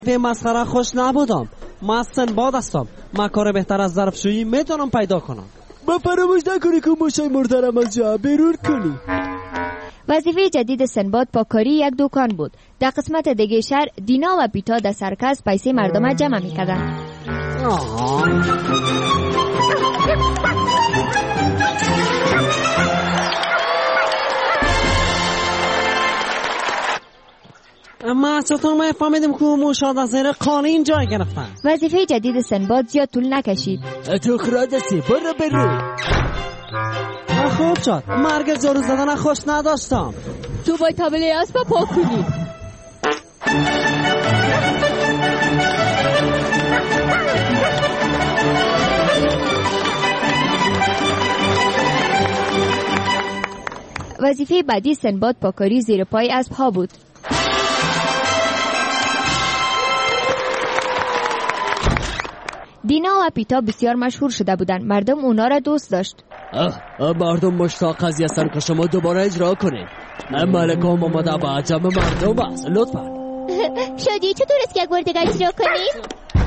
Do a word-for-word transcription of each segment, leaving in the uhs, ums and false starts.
به مسخره خوش نبودم. من سنباد هستم. من کار بهتر از ظرفشویی میتونم پیدا کنم. با فراموش نکنی که موشای مردرم از جا برون کنی. وظیفه جدید سنباد پاکاری یک دکان بود. در قسمت دیگه شهر دینا و پیتا در سرکس پیسه مردم جمع میکردن. اما چطور ما فهمیدیم که موشا در زیر قانین جای گرفتن؟ وظیفه جدید سنباد زیاد طول نکشید. تو خرادستی برو برو. خوب شد. مرگ جارو زدن خوش نداشتم. تو باید تابله اسب پاک کنی. وظیفه بعدی سنباد پاکاری زیر پای اسب ها بود. دینا و پیتا بسیار مشهور شده بودند. مردم اونا را دوست داشت. مردم مشتاق قضیه هستن که شما دوباره اجرا کنید. ملکه هم آمده به عجم مردم است. لطفا شادی چطور است که یک بار دیگه اجرا کنیم؟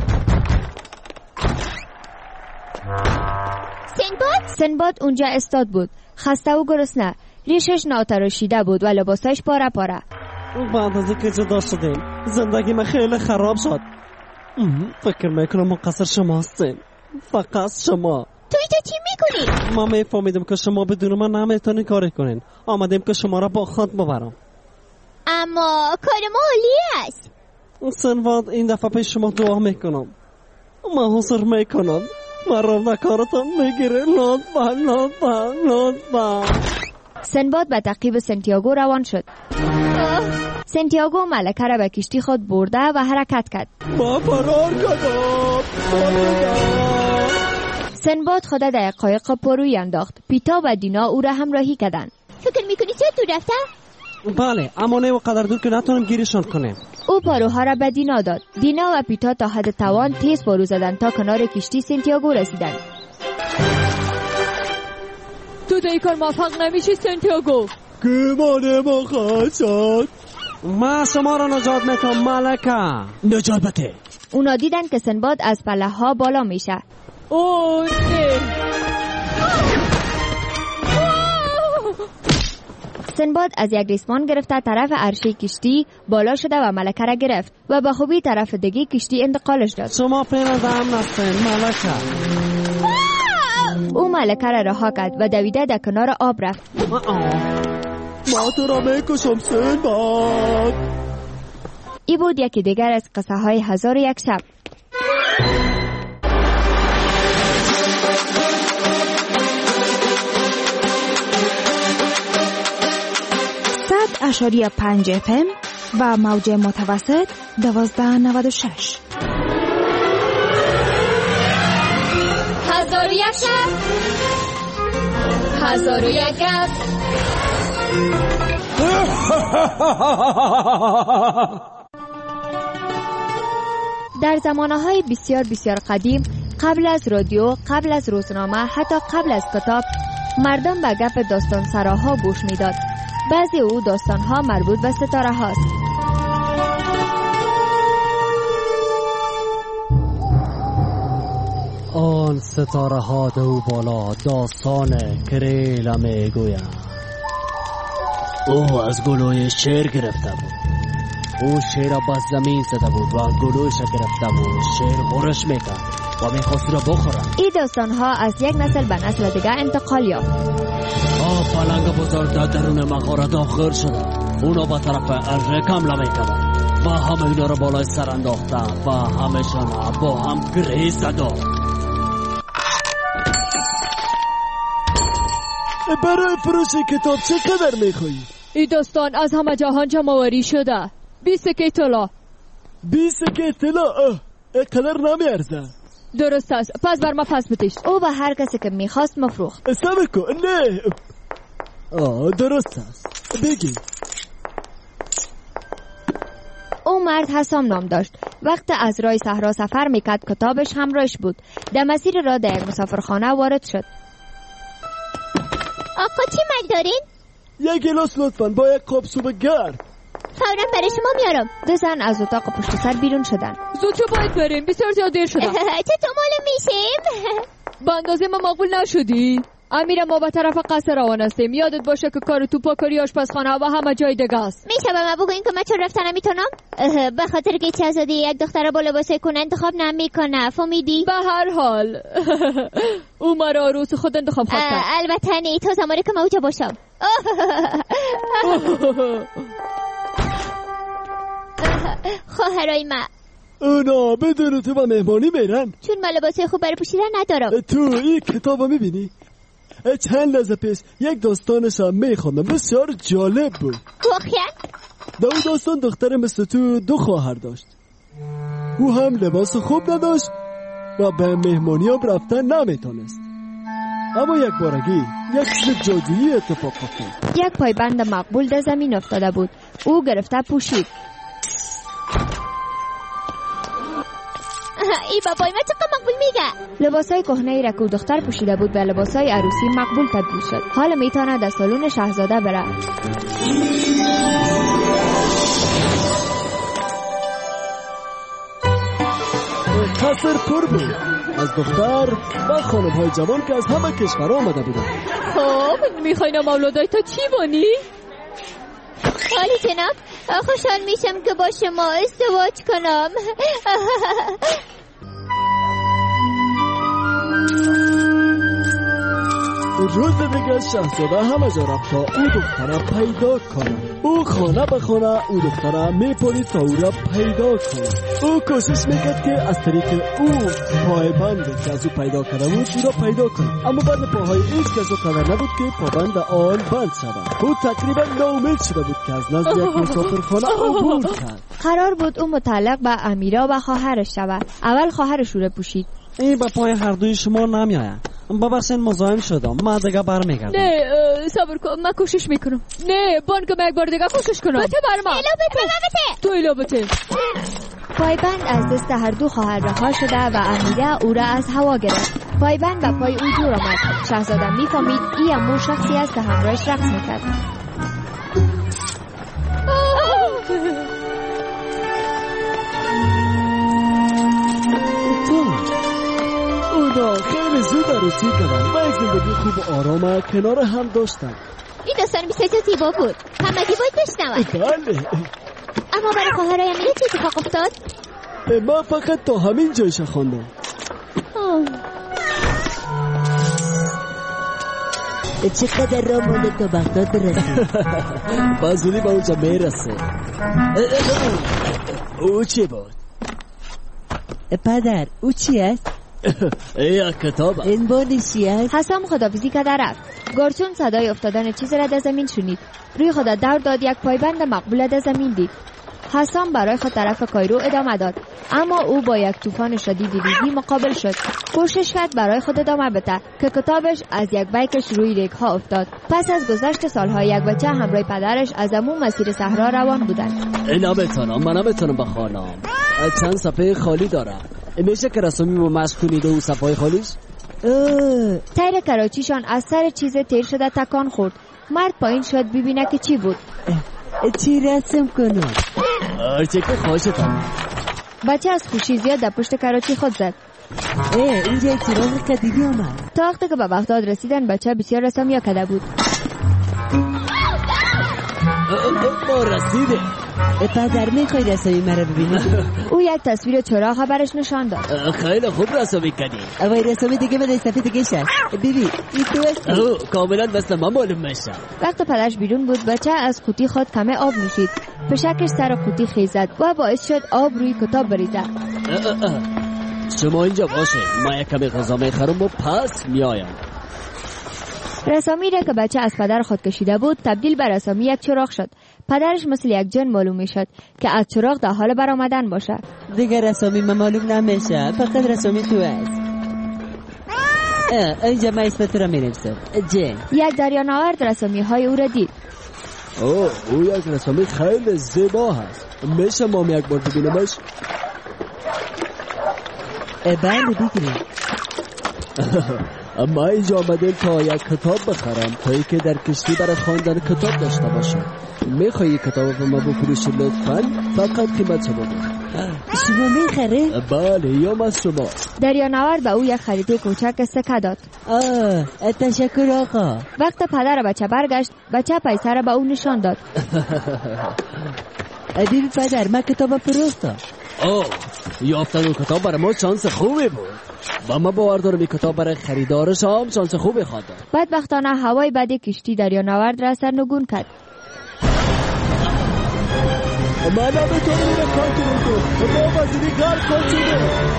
سنباد؟ سنباد اونجا استاد بود. خسته و گرسنه. ریشش ناتراشیده بود و لباسش پاره پاره. بعد از اینکه جدا شدیم زندگی من خیلی خراب شد. فکر میکنم مقصر شما هستین. فقط شما. تو اینجا چی میکنی؟ ما میفهمیدم که شما بدون من نمیتونین کاری کنین. آمدیم که شما را با خود ببرم. اما کار ما عالی است. سنباد این دفعه پیش شما دعا میکنم. من حضور میکنم. من را نکارتان میگیره. لطفا لطفا لطفا. سنباد به تعقیب سنتیاگو روان شد. سنتیاگو ملکه را به کشتی خود برده و حرکت کرد. ما فرار کردم. سنباد خود در قایق پروی انداخت. پیتا و دینا او را همراهی کردند. فکر میکنی چه دور رفته؟ بله اما نه و قدر دور که نتونم گیرشان کنیم. او پاروها را به دینا داد. دینا و پیتا تا حد توان تیز پارو زدند تا کنار کشتی سنتیاگو رسیدند. تو در این کار موفق نمیشی سنتیاگو. که مانه ما خواهد شد. من شما را نجات میتونم ملکه. نجات بده. اونا دیدن که سنباد از پله ها بالا میشه. اوه نه. سنباد از یک ریسمان گرفته طرف عرشه کشتی بالا شده و ملکه را گرفت و به خوبی طرف دیگه کشتی انتقالش داد. شما پیرنده هم نستین ملکه. او ملکه را رها کرد و دویده در کنار آب رفت. ما تو را میکشم سنباد. ای بود یکی دیگر از قصه های هزار و یک شب. صد اشاری پنج اف ام و موج متوسط دوازده نود و شش. هزار و یک شب، هزار و یک گپ. در زمانه‌های بسیار بسیار قدیم، قبل از رادیو، قبل از روزنامه، حتی قبل از کتاب، مردم به گپ داستان سراها گوش میداد. بعضی او داستانها مربوط به ستاره هاست. آن ستاره ها دو بالا داستان کریل میگوید. او از گلوی شیر گرفته بود. او شیر را با زمین زده بود و گلویش گرفته بود. شیر غرش میکرد و میخواست را بخورد. این داستانها از یک نسل به نسل دیگه انتقال یافت. آه پلنگ بزرگ در درون مغاره داخل شده. اونا با طرف اره کمله میکردن و همه اینا را بالای سر انداختن و همشان با هم گریز زدن. برای فروش کتاب چقدر میخوایی؟ این داستان از همه جهان جمع‌آوری شده. بیست سکه طلا. بیست سکه طلا؟ اینقدر نمیارزه. درست است. پس بر ما پس بتیش. او به هر کسی که میخواست مفروخت. صبر کن. نه آه درست است. بگی. او مرد حسام نام داشت. وقت از راه صحرا سفر میکرد کتابش همراهش بود. در مسیر را در یک مسافرخانه وارد شد. آقا چی مرد دارین؟ یک گلاس لطفاً با یک قاب سوپ گرم. فوراً برای شما میارم. دو زن از اتاق پشت سر بیرون شدن. زودتر باید بریم، بسیار زیاد دیر شدم. چطور معلوم میشیم؟ به اندازه ما مقبول نشدی. امیرم ما به طرف قصر روان هستیم. یادت باشه که کار تو پاکاری آشپزخانه و همه جای دیگه است. میشه به من بگوین که من چون رفتن نمیتونم؟ به خاطر که شاهزاده یک دختر با لباسای کهنه انتخاب نمیکنه، فهمیدی؟ به هر حال او مرا عروس خود انتخاب کرد. البته نه، تا زمانی که من اونجا باشم. خواهرای من اونا بدون تو با مهمانی میرن، چون من لباسای خوب برای پوشیدن ندارم. تو این کتاب رو میبینی؟ چند لحظه پیش یک داستانش هم میخوندم، بسیار جالب بود. واقعا؟ دو داستان دختر مثل تو دو خواهر داشت. او هم لباس خوب نداشت و به مهمانی هم رفتن نمیتونست، اما یک بارگی یک چیز جادویی اتفاق افتاد. یک پایبند مقبول در زمین افتاده بود. او گرفته پوشید. ای بابای من چقدر مقبول میگه. لباسای کهنه ای را که دختر پوشیده بود به لباسای عروسی مقبول تبدیل شد. حالا میتونه در سالن شاهزاده بره. قصر پر بود از دختر و خانم های جوان که از همه کشور آمده بودن. خب میخواین اولادای تا چی بانی؟ حالی جناب، خوشحال میشم که با شما ازدواج کنم. روز دیگه شاهزاده همه جا رفت تا او دختره پیدا کنه. او خانه به خانه او دختره میپرید تا او را پیدا کنه. او کوشش میکرد که از طریق او پایبند که از او پیدا کرده بود او را پیدا کنه، اما بند پاهای هیچ کس او قدر نبود که پابند آن بند شود. او تقریبا ناامید شده بود که از نزد یک مسافرخانه عبور کرد. قرار بود او متعلق به امیرا و خواهرش شود. اول خواهرش رو پوشید. این به پای هر دوی شما نمیاید. ببخشید مزاحم شدم، من دیگه برمیگردم. نه صبر کن، من کوشش میکنم. نه بان که من یک بار دیگه کوشش کنم. بته بر من تو ایلابته. پایبند از دست هر دو خواهر رها شده و امیره او را از هوا گرفت. پایبند به پای او دور آمد. شاهزاده میفهمید ای امو شخصی است که همراهش رقص میکرد. اونا خیلی زود عروسی کردن و یک زندگی خوب و آرام کنار هم داشتن. این داستان بسیار زیبا بود، همگی باید بشنون. بله. اما برای خواهرای امیره چه اتفاق افتاد؟ من فقط تا همین جایش خواندم. چقدر راه مونده تا بغداد برسیم؟ بازولی با اونجا میرسه. او چی بود؟ پدر او چی است؟ یک کتاب. این بانشی است؟ حسام خدافیزی که رفت. گارسون صدای افتادن چیز را در زمین شنید. روی خود دور داد، یک پایبند مقبول در زمین دید. حسام برای خود طرف کایرو ادامه داد، اما او با یک طوفان شدید ریگی مقابل شد. کوشش کرد برای خود ادامه بده که کتابش از یک بیکش روی ریگ ها افتاد. پس از گذشت سالها یک بچه همراه پدرش از امو مسیر صحرا روان بودند. نمیتونم، من نمیتونم بخوانم. چند صفحه خالی دارم. میشه که رسمی رو مشق کنید و صفحه خالیش؟ تیر کراچیشان از سر چیز تیر شده تکان خورد. مرد پایین شد ببینه که چی بود. چی رسم کنم؟ چه که خواهشتم. بچه از خوشی زیاد در پشت کراچی خود زد. اینجا یک چراغ قدیمی آمد. تا وقتی که به بغداد رسیدن بچه بسیار رسمی کده بود. ما رسیده. پدر میخوای رسمی مرا ببینی؟ او یک تصویر چراغ برش نشان داد. خیلی خوب رسمی کردی. اوای رسمی دیگه من صفحه دیگه شد. ببین این تو است. او کاملا مثل ما معلوم میشه. وقتی پدرش بیرون بود بچه از قوطی خود کمه آب نوشید. پشکش سر قوطی خیزد و باعث شد آب روی کتاب بریزه. شما اینجا باشه، ما یک کمی غذا میخرم و پس میایم. رسامی را که بچه از پدر خود کشیده بود تبدیل به رسامی یک چراغ شد. پدرش مثل یک جن معلوم می شد که از چراغ در حال برآمدن باشه. دیگه رسامی من معلوم نمیشه، فقط رسامی تو است. اینجا ما اسم تو را می نویسم جن. یک دریانورد رسامی های او را دید. اوه او یک رسامی خیلی زیبا هست. میشه ما یک بار ببینمش؟ بله بگیریم. اما اینجا آمدیم تا یک کتاب بخرم تا ای که در کشتی برای خواندن کتاب داشته باشم. میخوایی کتاب رو ما بفروشی لطفاً؟ فقط قیمت شما بود. شما میخره؟ بله یا از شما. دریانورد به او یک خریده کوچک سکه داد. آه تشکر آقا. وقت پدر بچه برگشت، بچه پیسه را به او نشان داد. ادیب پدر، من کتاب فروختم. آه یافتن اون کتاب برای ما شانس خوبی بود. با ما باور دارم این کتاب برای خریدارش هم شانس خوبی خواهد داد. بدبختانه هوای بد کشتی دریانورد را سرنگون کرد. من نمیتونم اینو کنترل کنم. با وزیری غرق کن شده.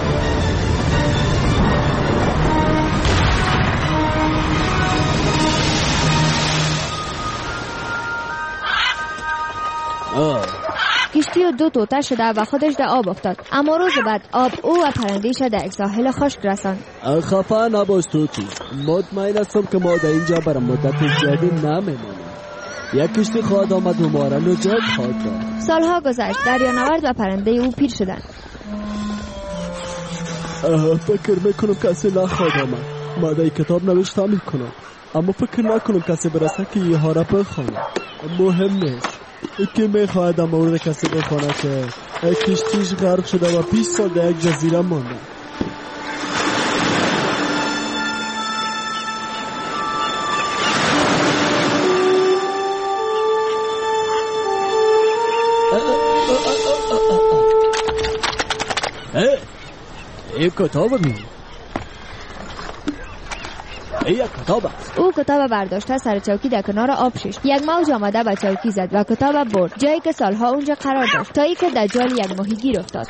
آه کشتی و دو توته شده و خودش در آب افتاد. اما روز بعد آب او و پرنده‌اش در یک ساحل خشک رساند. خفه نباش توتی. مطمئن هستم که ما در اینجا برای مدت زیادی نمیمانیم. یک کشتی خواهد آمد و ما را نجات خواهد داد. سالها گذشت. دریانورد و پرنده او پیر شدند. فکر میکنم کسی نخواهد آمد. ما در کتاب نوشته میکنم، اما فکر نکنم کسی برسه که یه ها را بخونه. مهم نیست. که میخواهد اما اون کسی بخونه که کشتیش غرق شده و بیست سال در یک جزیره مانده. این کتاب می این یک کتاب است. او کتاب برداشته سر چوکی در کنار آب شش. یک موج آمده به چوکی زد و کتاب برد جایی که سالها اونجا قرار داشت تا ای که در جال یک ماهیگیر افتاد.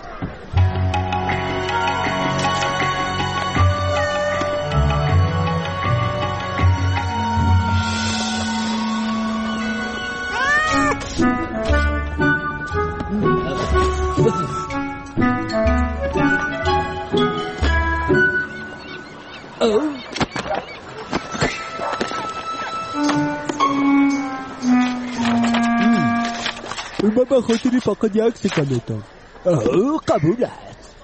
من به خاطری فقط یک سکه میتم. قبول است.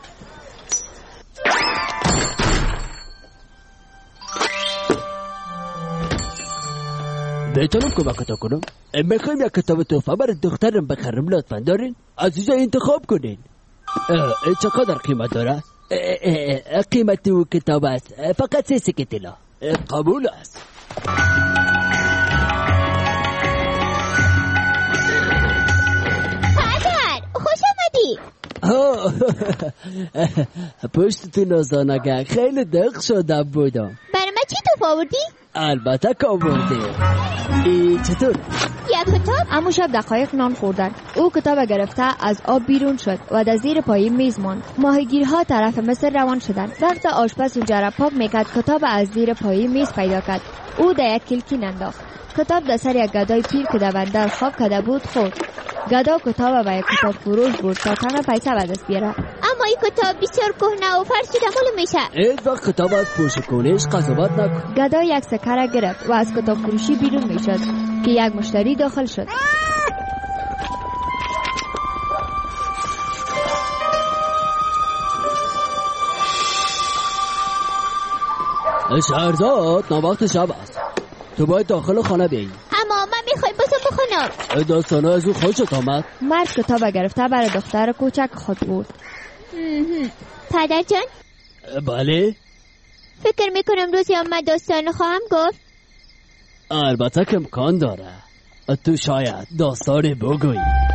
میتونم کمکتون کنم؟ میخوایم یک کتاب تحفه برای دخترم بخرم، لطفا دارین؟ از اینجا انتخاب کنین. چقدر قیمت داره؟ قیمت او کتاب است فقط سه سکه طلا. قبول است. پشت تو نازانگه خیلی دق شده بودم. برای من چی تو آوردی؟ البته که آورده. ای چطور؟ یک کتاب؟ اما شب دقایق نان خوردن. او کتاب گرفته از آب بیرون شد و در زیر پای میز ماند. ماهیگیرها طرف مصر روان شدند. وقت آشپز اونجا را پاک میکرد کتاب از زیر پای میز پیدا کرد. او در یک کلکین انداخت. کتاب در سر یک گدای پیر که در بندر خواب کرده بود خورد. گدا کتاب و یک کتاب فروش بود تا کم پیسه به دست بیاره. اما این کتاب بسیار کهنه و فرسوده معلوم میشه. هیچ وقت کتاب از پوشکنش قضاوت نکن. گدا یک سکه را گرفت و از کتاب فروشی بیرون میشد که یک مشتری داخل شد. شهرزاد نوبت شب است. تو باید داخل خانه بیایی. اما من میخوایم بازم بخونم. داستانه از او خوشت آمد؟ مرد کتاب گرفته برای دختر کوچک خود بود. پدر جان؟ بله؟ فکر میکنم روزی هم من داستان خواهم گفت. البته که امکان داره. تو شاید داستانی بگویی.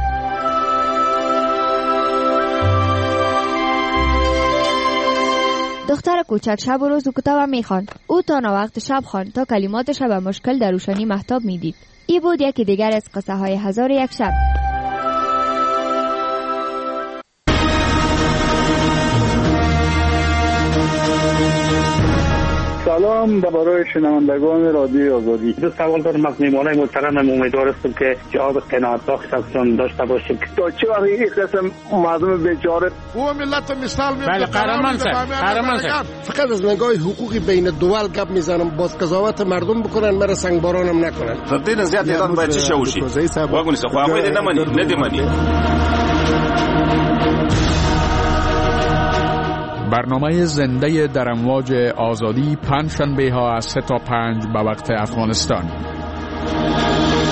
دختر کوچک شب و روز و کتاب میخواند. او تا وقت شب خواند تا کلماتش به مشکل در روشنی مهتاب میدید. ای بود یکی دیگر از قصه های هزار یک شب. سلام برای شنوندگان رادیوی آزادی. دو سوال دارم از میهمانای محترمم. امیدوار هستم که جواب قناعت بخش ازشون داشته باشیم. تا چه وقت این قسم مردم بیچاره او ملت مثال میاد. بله قهرمان صاحب، قهرمان صاحب. فقط از نگاه حقوقی بین دول گپ میزنم، باز قضاوت مردم بکنن، مرا سنگبارانم نکنن. فقط زیاد ایران باید چه شوشی. واگونی سه خواهی نمانی، ندیمانی. برنامه زنده در امواج آزادی پنج شنبه ها از سه تا پنج به وقت افغانستان.